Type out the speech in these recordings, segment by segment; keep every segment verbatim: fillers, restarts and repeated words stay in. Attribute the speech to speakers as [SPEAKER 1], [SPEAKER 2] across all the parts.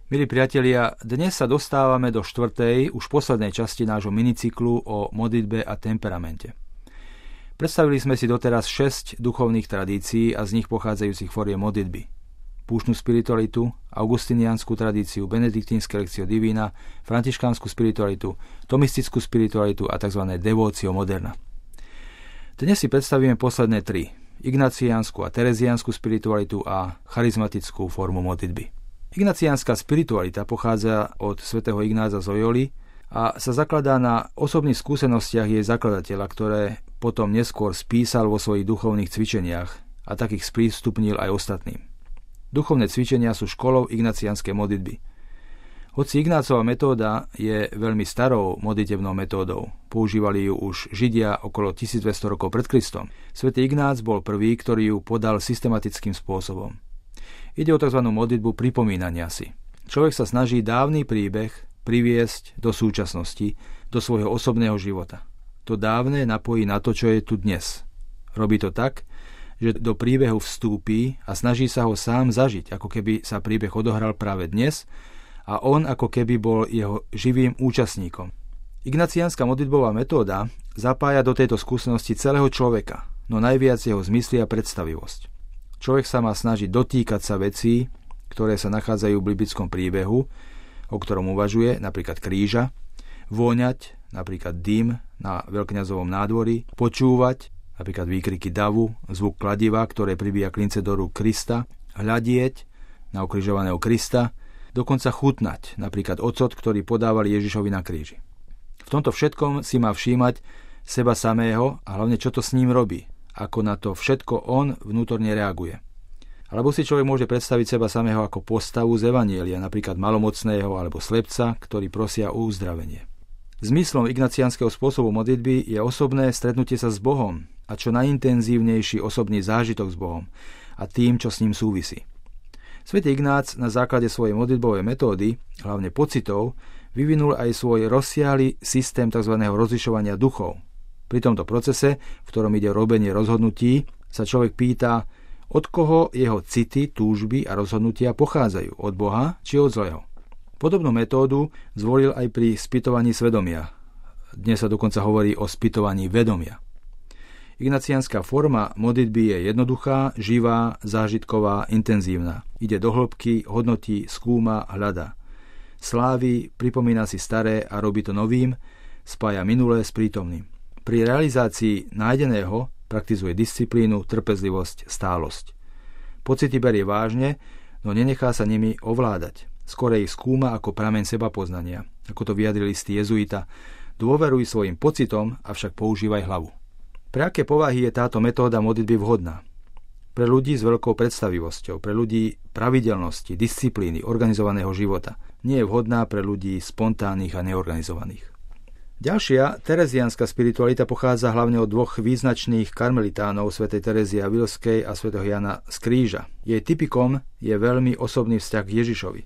[SPEAKER 1] Milí priatelia, dnes sa dostávame do štvrtej, už poslednej časti nášho minicyklu o modlitbe a temperamente. Predstavili sme si doteraz šesť duchovných tradícií a z nich pochádzajúcich foriem modlitby. Púštnu spiritualitu, augustiniánsku tradíciu, benediktínske lekcio divina, františkánsku spiritualitu, tomistickú spiritualitu a tzv. Devócio moderna. Dnes si predstavíme posledné tri: ignaciánsku a tereziánsku spiritualitu a charizmatickú formu modlitby. Ignaciánska spiritualita pochádza od svätého Ignáca z Loyoli a sa zakladá na osobných skúsenostiach jej zakladateľa, ktoré potom neskôr spísal vo svojich duchovných cvičeniach a takých sprístupnil aj ostatným. Duchovné cvičenia sú školou ignaciánskej modlitby. Hoci Ignácova metóda je veľmi starou modlitebnou metódou, používali ju už Židia okolo tisícdvesto rokov pred Kristom, svätý Ignác bol prvý, ktorý ju podal systematickým spôsobom. Ide o tzv. Modlitbu pripomínania si. Človek sa snaží dávny príbeh priviesť do súčasnosti, do svojho osobného života. To dávne napojí na to, čo je tu dnes. Robí to tak, že do príbehu vstúpi a snaží sa ho sám zažiť, ako keby sa príbeh odohral práve dnes a on ako keby bol jeho živým účastníkom. Ignaciánska modlitbová metóda zapája do tejto skúsenosti celého človeka, no najviac jeho zmysly a predstavivosť. Človek sa má snažiť dotýkať sa vecí, ktoré sa nachádzajú v biblickom príbehu, o ktorom uvažuje, napríklad kríža, vôňať, napríklad dym na veľkňazovom nádvorí, počúvať, napríklad výkriky davu, zvuk kladiva, ktoré pribíja klince do rúk Krista, hľadieť na ukrižovaného Krista, dokonca chutnať, napríklad ocot, ktorý podávali Ježišovi na kríži. V tomto všetkom si má všímať seba samého a hlavne čo to s ním robí, ako na to všetko on vnútorne reaguje. Alebo si človek môže predstaviť seba samého ako postavu z Evanielia, napríklad malomocného alebo slepca, ktorí prosia o uzdravenie. Zmyslom ignaciánskeho spôsobu modlitby je osobné stretnutie sa s Bohom a čo najintenzívnejší osobný zážitok s Bohom a tým, čo s ním súvisí. Svätý Ignác na základe svojej modlitbovej metódy, hlavne pocitov, vyvinul aj svoj rozsiahly systém tzv. Rozlišovania duchov. Pri tomto procese, v ktorom ide o robenie rozhodnutí, sa človek pýta, od koho jeho city, túžby a rozhodnutia pochádzajú, od Boha či od zlého. Podobnú metódu zvolil aj pri spytovaní svedomia. Dnes sa dokonca hovorí o spytovaní vedomia. Ignaciánska forma modlitby je jednoduchá, živá, zážitková, intenzívna. Ide do hĺbky, hodnotí, skúma, hľada. Slávi, pripomína si staré a robí to novým, spája minulé s prítomným. Pri realizácii nájdeného praktizuje disciplínu, trpezlivosť, stálosť. Pocity berie vážne, no nenechá sa nimi ovládať. Skorej ich skúma ako prameň sebapoznania. Ako to vyjadril istý jezuita, dôveruj svojim pocitom, avšak používaj hlavu. Pre aké povahy je táto metóda modlitby vhodná? Pre ľudí s veľkou predstavivosťou, pre ľudí pravidelnosti, disciplíny, organizovaného života. Nie je vhodná pre ľudí spontánnych a neorganizovaných. Ďalšia, tereziánska spiritualita pochádza hlavne od dvoch význačných karmelitánov, svätej Terezie Avilskej a svätého Jana z Kríža. Jej typikom je veľmi osobný vzťah k Ježišovi.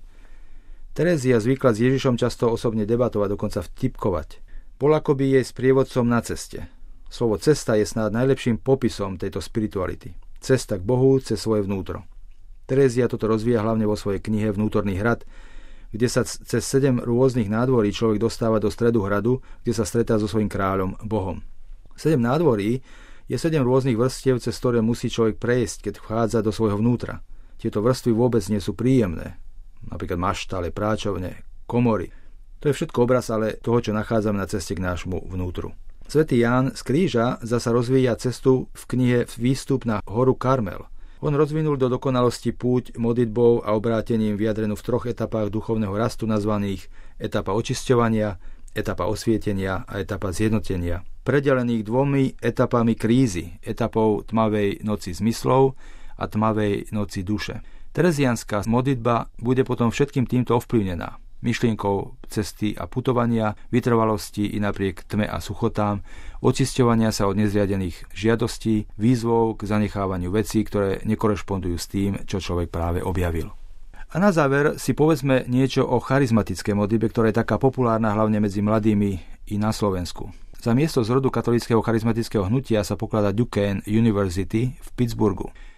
[SPEAKER 1] Terezia zvykla s Ježišom často osobne debatovať, dokonca vtipkovať. Bol akoby jej sprievodcom na ceste. Slovo cesta je snáď najlepším popisom tejto spirituality. Cesta k Bohu cez svoje vnútro. Terezia toto rozvíja hlavne vo svojej knihe Vnútorný hrad, kde sa cez sedem rôznych nádvorí človek dostáva do stredu hradu, kde sa stretá so svojím kráľom, Bohom. Sedem nádvorí je sedem rôznych vrstiev, cez ktoré musí človek prejsť, keď vchádza do svojho vnútra. Tieto vrstvy vôbec nie sú príjemné. Napríklad maštale, práčovne, komory. To je všetko obraz ale toho, čo nachádzame na ceste k nášmu vnútru. Svätý Ján z Kríža zasa rozvíja cestu v knihe Výstup na horu Karmel. On rozvinul do dokonalosti púť modlitbou a obrátením vyjadrenú v troch etapách duchovného rastu nazvaných etapa očisťovania, etapa osvietenia a etapa zjednotenia, predelených dvomi etapami krízy, etapou tmavej noci zmyslov a tmavej noci duše. Tereziánska modlitba bude potom všetkým týmto ovplyvnená. Myšlienkou cesty a putovania, vytrvalosti i napriek tme a suchotám, očisťovania sa od nezriadených žiadostí, výzvou k zanechávaniu vecí, ktoré nekorešpondujú s tým, čo človek práve objavil. A na záver si povedzme niečo o charizmatickej modlitbe, ktorá je taká populárna hlavne medzi mladými i na Slovensku. Za miesto zrodu katolíckeho charizmatického hnutia sa pokladá Duquesne University v Pittsburghu.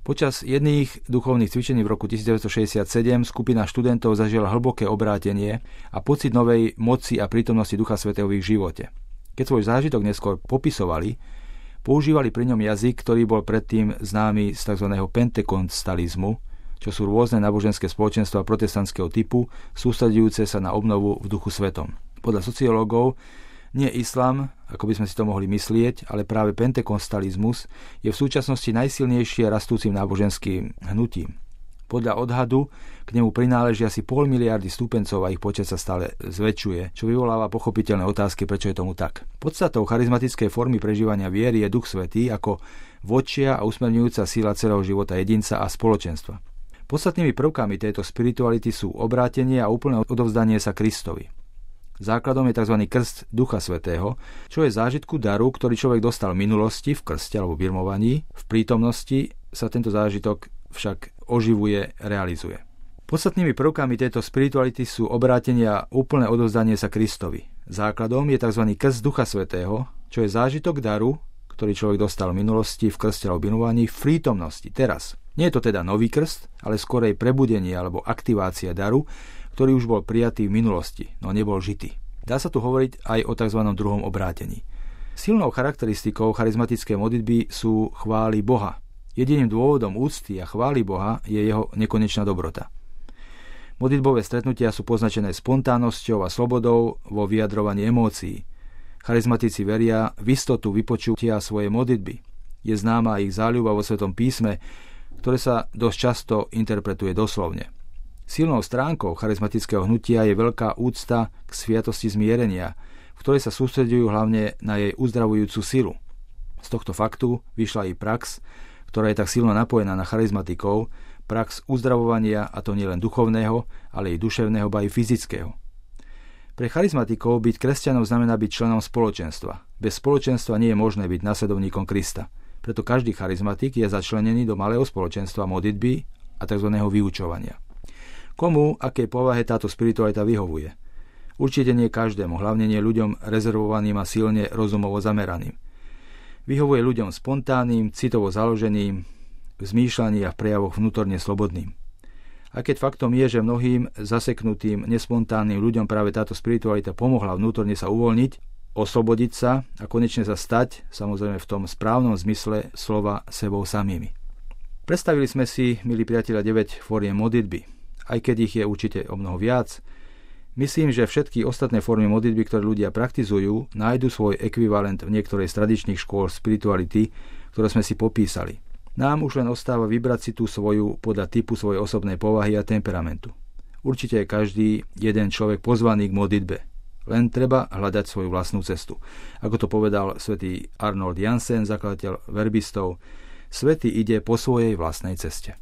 [SPEAKER 1] Počas jedných duchovných cvičení v roku devätnásťstošesťdesiatsedem skupina študentov zažila hlboké obrátenie a pocit novej moci a prítomnosti Ducha Svätého v ich živote. Keď svoj zážitok neskôr popisovali, používali pri ňom jazyk, ktorý bol predtým známy z tzv. Pentekostalizmu, čo sú rôzne náboženské spoločenstvá protestantského typu, sústreďujúce sa na obnovu v Duchu Svetom. Podľa sociológov nie islám, ako by sme si to mohli myslieť, ale práve pentekostalizmus je v súčasnosti najsilnejšie rastúcim náboženským hnutím. Podľa odhadu k nemu prináleží asi pol miliardy stúpencov a ich počet sa stále zväčšuje, čo vyvoláva pochopiteľné otázky, prečo je tomu tak. Podstatou charizmatickej formy prežívania viery je Duch Svätý ako vodčia a usmerňujúca sila celého života jedinca a spoločenstva. Podstatnými prvkami tejto spirituality sú obrátenie a úplné odovzdanie sa Kristovi. Základom je tzv. Krst Ducha Svätého, čo je zážitku daru, ktorý človek dostal v minulosti, v krste alebo birmovaní. V prítomnosti sa tento zážitok však oživuje, realizuje. Podstatnými prvkami tejto spirituality sú obrátenie a úplné odovzdanie sa Kristovi. Základom je tzv. Krst Ducha Svätého, čo je zážitok daru, ktorý človek dostal v minulosti, v krste alebo birmovaní, v prítomnosti, teraz. Nie je to teda nový krst, ale skorej prebudenie alebo aktivácia daru, ktorý už bol prijatý v minulosti, no nebol žitý. Dá sa tu hovoriť aj o tzv. Druhom obrátení. Silnou charakteristikou charizmatickej modlitby sú chvály Boha. Jediným dôvodom úcty a chvály Boha je jeho nekonečná dobrota. Modlitbové stretnutia sú poznačené spontánnosťou a slobodou vo vyjadrovaní emócií. Charizmatici veria v istotu vypočutia svojej modlitby. Je známa ich záľuba vo Svetom písme, ktoré sa dosť často interpretuje doslovne. Silnou stránkou charizmatického hnutia je veľká úcta k sviatosti zmierenia, v ktorej sa sústreďujú hlavne na jej uzdravujúcu silu. Z tohto faktu vyšla i prax, ktorá je tak silno napojená na charizmatikov, prax uzdravovania, a to nielen duchovného, ale i duševného, ba i fyzického. Pre charizmatikov byť kresťanom znamená byť členom spoločenstva. Bez spoločenstva nie je možné byť nasledovníkom Krista. Preto každý charizmatik je začlenený do malého spoločenstva modlitby a tzv. Vyučovania. Komu, akej povahe táto spiritualita vyhovuje? Určite nie každému, hlavne nie ľuďom rezervovaným a silne rozumovo zameraným. Vyhovuje ľuďom spontánnym, citovo založeným, v zmýšľaní a v prejavoch vnútorne slobodným. A keď faktom je, že mnohým zaseknutým, nespontánnym ľuďom práve táto spiritualita pomohla vnútorne sa uvoľniť, oslobodiť sa a konečne sa stať, samozrejme v tom správnom zmysle slova, sebou samými. Predstavili sme si, milí priatelia, deväť fóriem modlitby. Aj keď ich je určite o mnoho viac, myslím, že všetky ostatné formy modlitby, ktoré ľudia praktizujú, nájdu svoj ekvivalent v niektorej z tradičných škôl spirituality, ktoré sme si popísali. Nám už len ostáva vybrať si tú svoju podľa typu svojej osobnej povahy a temperamentu. Určite je každý jeden človek pozvaný k modlitbe. Len treba hľadať svoju vlastnú cestu. Ako to povedal svätý Arnold Jansen, zakladateľ verbistov, svätý ide po svojej vlastnej ceste.